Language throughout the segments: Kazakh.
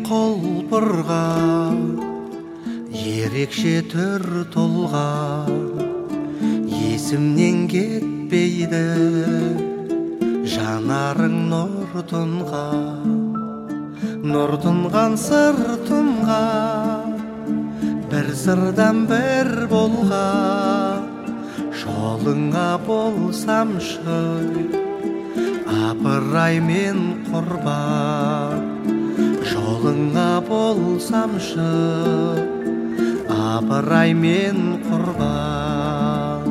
құлпырға ерекше түр тұлға есімнен кетпейді жанарың нұр тұнған сыртымға бір сырдан бір болған жолыңа болсамшы апырай мен құрбан жолыңа болсамшы апырай мен құрбан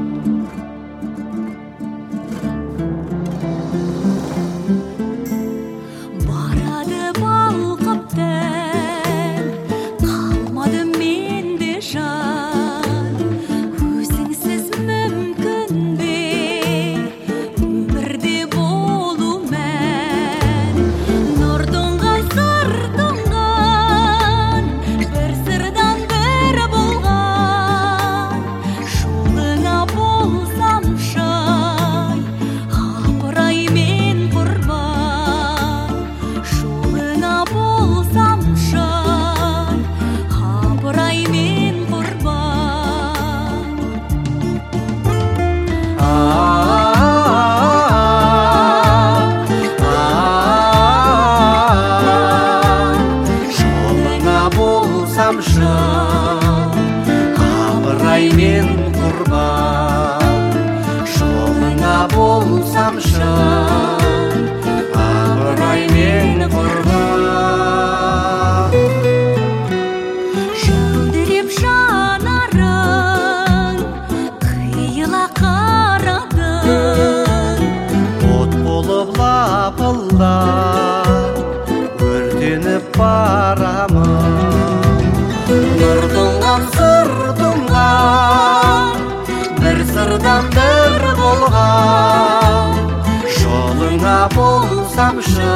барады балқыптым қалмады менде жан өзіңсіз мүмкін бе өмірде болу мән нұр тұнған сыр тұнған бір сырдан бір болған жолыңа болсамшы апырай мен құрбан жолыңа болсамшы апырай мен құрбан жолыңа болсамшы апырай мен құрбан жолыңа болсамшы апырай мен құрбан жәудіреп жанарың қиыла қарадың от болып лапылдап өртеніп барамын нұр тұнған сыр тұнған бір сырдан бір болған жолыңа болсамшы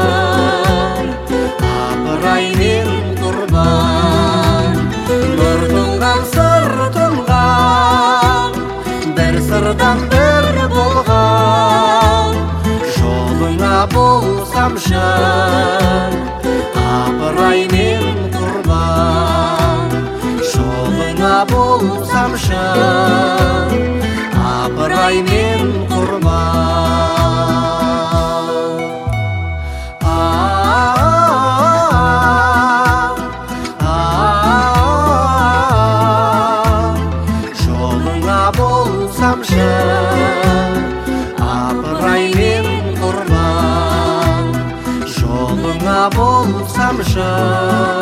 апырай мен құрбан нұр тұнған сыр тұнған бір сырдан бір болған жолыңа болсамшы апырай мен құрбан жолыңа болсамшы апырай мен құрбан жолыңа болсамшы апырай мен құрбан жолыңа болсамшы